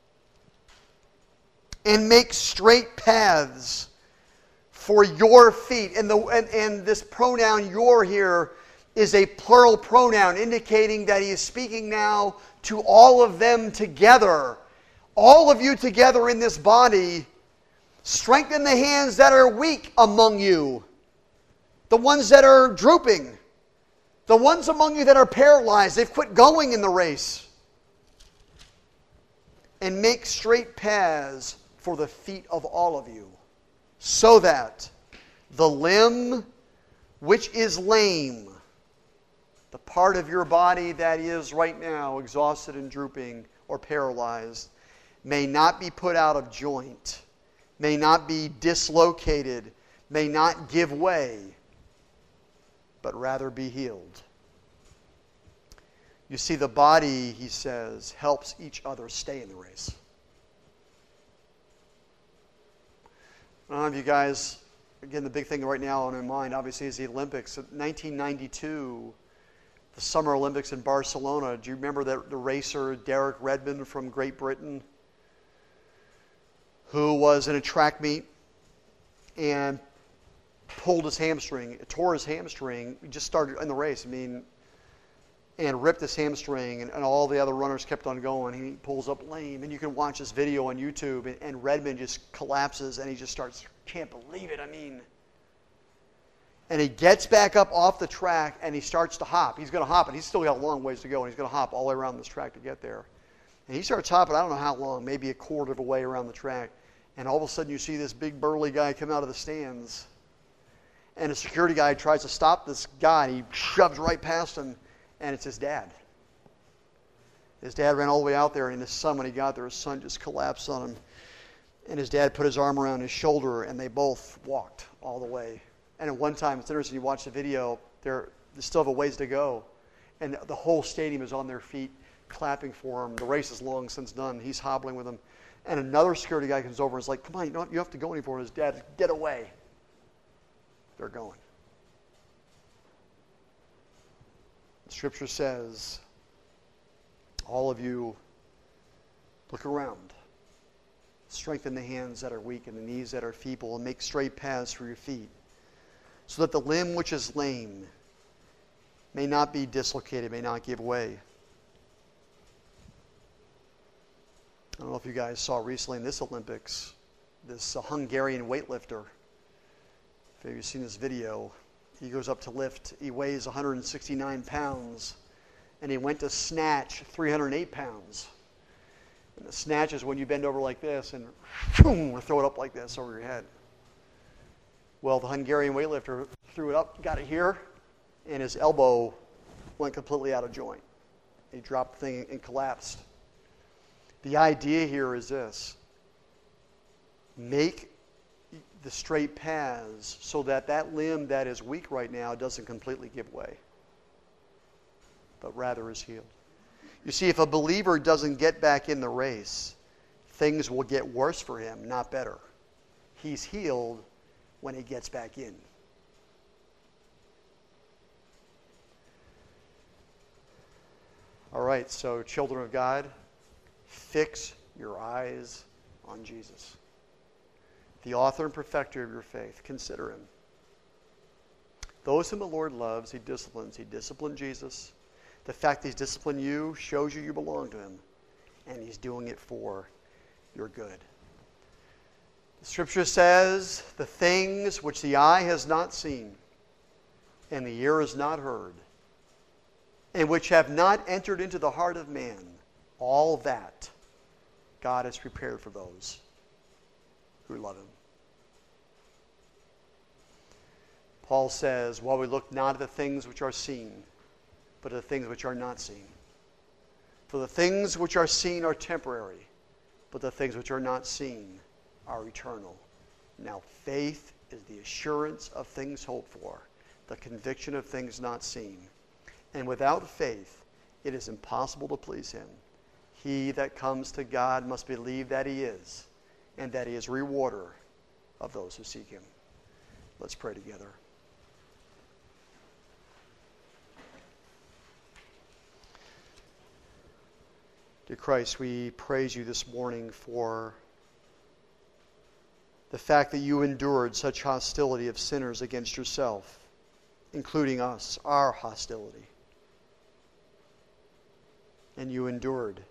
And make straight paths for your feet. And this pronoun your here is a plural pronoun, indicating that he is speaking now to all of them together. All of you together in this body. Strengthen the hands that are weak among you. The ones that are drooping. The ones among you that are paralyzed. They've quit going in the race. And make straight paths for the feet of all of you, so that the limb which is lame, the part of your body that is right now exhausted and drooping or paralyzed, may not be put out of joint, may not be dislocated, may not give way, but rather be healed. You see, the body, he says, helps each other stay in the race. I don't know if you guys, again, the big thing right now on my mind, obviously, is the Olympics. In 1992, the Summer Olympics in Barcelona, do you remember the racer Derek Redmond from Great Britain, who was in a track meet and pulled his hamstring, tore his hamstring, he just started in the race, and ripped his hamstring, and all the other runners kept on going. He pulls up lame, and you can watch this video on YouTube, and Redmond just collapses, and he just starts, can't believe it, and he gets back up off the track, and he starts to hop. He's going to hop, and he's still got a long ways to go, and he's going to hop all the way around this track to get there. And he starts hopping, I don't know how long, maybe a quarter of a way around the track. And all of a sudden you see this big burly guy come out of the stands. And a security guy tries to stop this guy. And he shoves right past him. And it's his dad. His dad ran all the way out there. And his son, when he got there, his son just collapsed on him. And his dad put his arm around his shoulder. And they both walked all the way. And at one time, it's interesting, you watch the video, they still have a ways to go. And the whole stadium is on their feet, clapping for him. The race is long since done. He's hobbling with them. And another security guy comes over and is like, come on, you have to go anymore. And his dad, get away. They're going. The scripture says, all of you, look around. Strengthen the hands that are weak and the knees that are feeble, and make straight paths for your feet, so that the limb which is lame may not be dislocated, may not give way. I don't know if you guys saw recently in this Olympics, this Hungarian weightlifter. If you've seen this video, he goes up to lift. He weighs 169 pounds, and he went to snatch 308 pounds. And the snatch is when you bend over like this and boom, throw it up like this over your head. Well, the Hungarian weightlifter threw it up, got it here, and his elbow went completely out of joint. He dropped the thing and collapsed. The idea here is this. Make the straight paths so that that limb that is weak right now doesn't completely give way, but rather is healed. You see, if a believer doesn't get back in the race, things will get worse for him, not better. He's healed when he gets back in. All right, so children of God, fix your eyes on Jesus, the author and perfecter of your faith. Consider him. Those whom the Lord loves, he disciplines. He disciplined Jesus. The fact that he's disciplined you shows you belong to him, and he's doing it for your good. The scripture says, the things which the eye has not seen and the ear has not heard, and which have not entered into the heart of man, all that God has prepared for those who love him. Paul says, while we look not at the things which are seen, but at the things which are not seen. For the things which are seen are temporary, but the things which are not seen are eternal. Now faith is the assurance of things hoped for, the conviction of things not seen. And without faith, it is impossible to please him. He that comes to God must believe that he is, and that he is a rewarder of those who seek him. Let's pray together. Dear Christ, we praise you this morning for the fact that you endured such hostility of sinners against yourself, including us, our hostility. And you endured.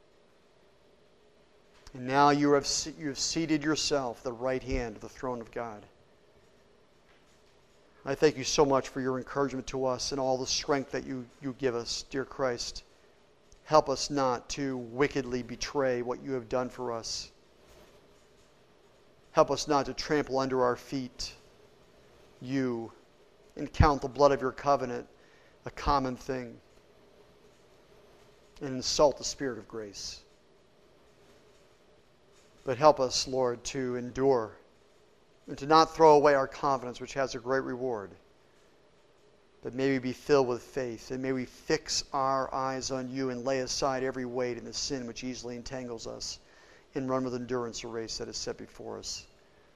And now you have seated yourself at the right hand of the throne of God. I thank you so much for your encouragement to us and all the strength that you give us, dear Christ. Help us not to wickedly betray what you have done for us. Help us not to trample under our feet you and count the blood of your covenant a common thing and insult the Spirit of grace. But help us, Lord, to endure and to not throw away our confidence, which has a great reward. But may we be filled with faith, and may we fix our eyes on you and lay aside every weight and the sin which easily entangles us, and run with endurance a race that is set before us.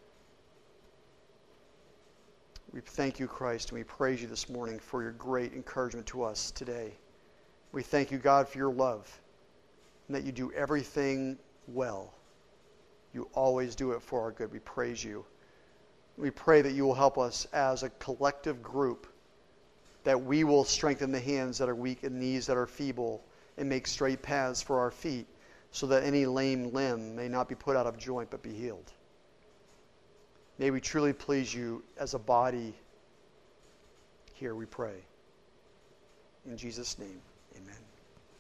We thank you, Christ, and we praise you this morning for your great encouragement to us today. We thank you, God, for your love, and that you do everything well. You always do it for our good. We praise you. We pray that you will help us as a collective group, that we will strengthen the hands that are weak and knees that are feeble, and make straight paths for our feet, so that any lame limb may not be put out of joint but be healed. May we truly please you as a body here, we pray. In Jesus' name, amen.